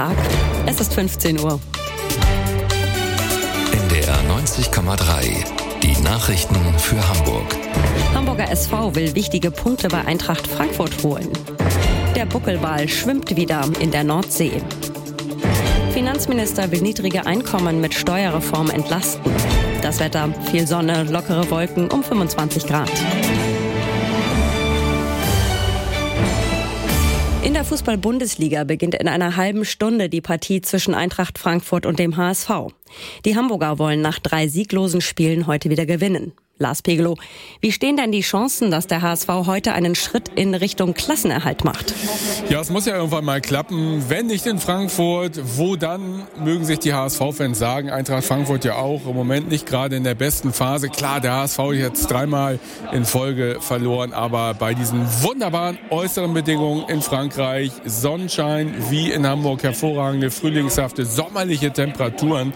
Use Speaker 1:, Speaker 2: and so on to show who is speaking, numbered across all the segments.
Speaker 1: Es ist 15 Uhr.
Speaker 2: NDR 90,3. Die Nachrichten für Hamburg.
Speaker 1: Hamburger SV will wichtige Punkte bei Eintracht Frankfurt holen. Der Buckelwal schwimmt wieder in der Nordsee. Finanzminister will niedrige Einkommen mit Steuerreform entlasten. Das Wetter: viel Sonne, lockere Wolken um 25 Grad. In der Fußball-Bundesliga beginnt in einer halben Stunde die Partie zwischen Eintracht Frankfurt und dem HSV. Die Hamburger wollen nach 3 sieglosen Spielen heute wieder gewinnen. Lars Pegelow, wie stehen denn die Chancen, dass der HSV heute einen Schritt in Richtung Klassenerhalt macht?
Speaker 3: Ja, es muss ja irgendwann mal klappen. Wenn nicht in Frankfurt, wo dann, mögen sich die HSV-Fans sagen. Eintracht Frankfurt ja auch im Moment nicht gerade in der besten Phase. Klar, der HSV hat jetzt 3-mal in Folge verloren, aber bei diesen wunderbaren äußeren Bedingungen in Frankreich, Sonnenschein wie in Hamburg, hervorragende frühlingshafte sommerliche Temperaturen,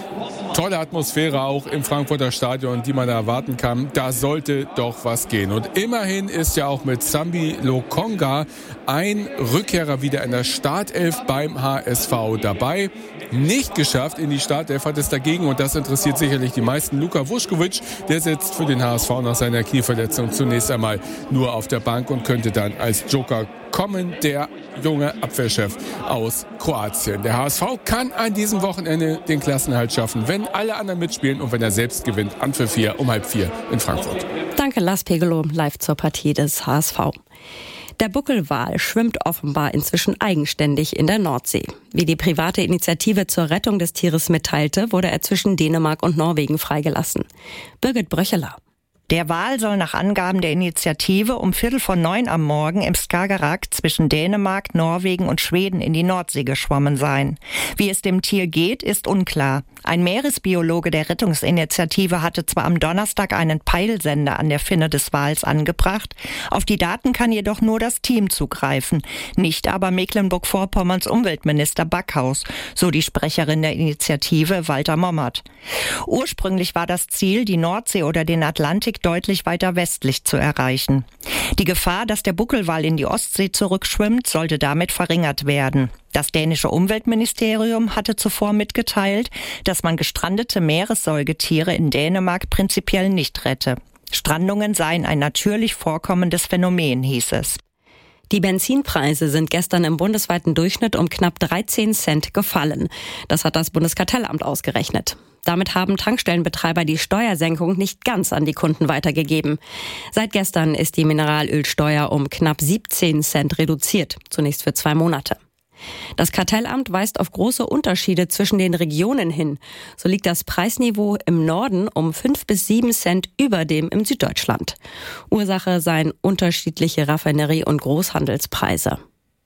Speaker 3: tolle Atmosphäre auch im Frankfurter Stadion, die man da erwarten kann. Da sollte doch was gehen. Und immerhin ist ja auch mit Sambi Lokonga ein Rückkehrer wieder in der Startelf beim HSV dabei. Nicht geschafft in die Startelf hat es dagegen, und das interessiert sicherlich die meisten, Luka Vuskovic. Der sitzt für den HSV nach seiner Knieverletzung zunächst einmal nur auf der Bank und könnte dann als Joker kommen, der junge Abwehrchef aus Kroatien. Der HSV kann an diesem Wochenende den Klassenerhalt schaffen, wenn alle anderen mitspielen und wenn er selbst gewinnt. Anpfiff 4 um 3:30 in Frankfurt.
Speaker 1: Danke, Lars Pegelow, live zur Partie des HSV. Der Buckelwal schwimmt offenbar inzwischen eigenständig in der Nordsee. Wie die private Initiative zur Rettung des Tieres mitteilte, wurde er zwischen Dänemark und Norwegen freigelassen. Birgit Bröcheler.
Speaker 4: Der Wal soll nach Angaben der Initiative um 8:45 am Morgen im Skagerrak zwischen Dänemark, Norwegen und Schweden in die Nordsee geschwommen sein. Wie es dem Tier geht, ist unklar. Ein Meeresbiologe der Rettungsinitiative hatte zwar am Donnerstag einen Peilsender an der Finne des Wals angebracht, auf die Daten kann jedoch nur das Team zugreifen, nicht aber Mecklenburg-Vorpommerns Umweltminister Backhaus, so die Sprecherin der Initiative Walter Mommert. Ursprünglich war das Ziel, die Nordsee oder den Atlantik deutlich weiter westlich zu erreichen. Die Gefahr, dass der Buckelwal in die Ostsee zurückschwimmt, sollte damit verringert werden. Das dänische Umweltministerium hatte zuvor mitgeteilt, dass man gestrandete Meeressäugetiere in Dänemark prinzipiell nicht rette. Strandungen seien ein natürlich vorkommendes Phänomen, hieß es.
Speaker 1: Die Benzinpreise sind gestern im bundesweiten Durchschnitt um knapp 13 Cent gefallen. Das hat das Bundeskartellamt ausgerechnet. Damit haben Tankstellenbetreiber die Steuersenkung nicht ganz an die Kunden weitergegeben. Seit gestern ist die Mineralölsteuer um knapp 17 Cent reduziert, zunächst für 2 Monate. Das Kartellamt weist auf große Unterschiede zwischen den Regionen hin. So liegt das Preisniveau im Norden um 5 bis 7 Cent über dem im Süddeutschland. Ursache seien unterschiedliche Raffinerie- und Großhandelspreise.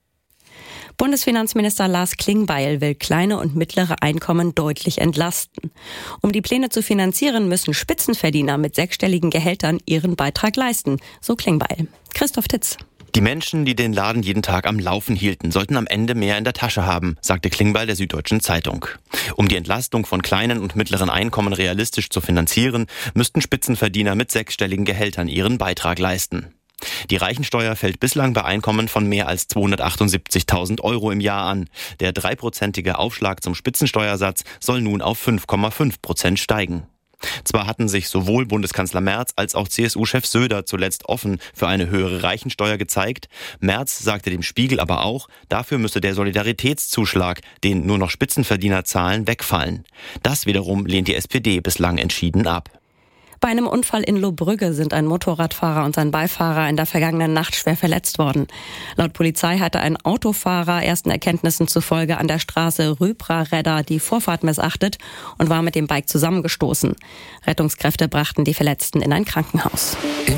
Speaker 1: Bundesfinanzminister Lars Klingbeil will kleine und mittlere Einkommen deutlich entlasten. Um die Pläne zu finanzieren, müssen Spitzenverdiener mit 6-stelligen Gehältern ihren Beitrag leisten, so Klingbeil. Christoph Titz.
Speaker 5: Die Menschen, die den Laden jeden Tag am Laufen hielten, sollten am Ende mehr in der Tasche haben, sagte Klingbeil der Süddeutschen Zeitung. Um die Entlastung von kleinen und mittleren Einkommen realistisch zu finanzieren, müssten Spitzenverdiener mit 6-stelligen Gehältern ihren Beitrag leisten. Die Reichensteuer fällt bislang bei Einkommen von mehr als 278.000 Euro im Jahr an. Der 3-prozentige Aufschlag zum Spitzensteuersatz soll nun auf 5,5% steigen. Zwar hatten sich sowohl Bundeskanzler Merz als auch CSU-Chef Söder zuletzt offen für eine höhere Reichensteuer gezeigt. Merz sagte dem Spiegel aber auch, dafür müsse der Solidaritätszuschlag, den nur noch Spitzenverdiener zahlen, wegfallen. Das wiederum lehnt die SPD bislang entschieden ab.
Speaker 1: Bei einem Unfall in Lohbrügge sind ein Motorradfahrer und sein Beifahrer in der vergangenen Nacht schwer verletzt worden. Laut Polizei hatte ein Autofahrer ersten Erkenntnissen zufolge an der Straße Rübra-Redda die Vorfahrt missachtet und war mit dem Bike zusammengestoßen. Rettungskräfte brachten die Verletzten in ein Krankenhaus.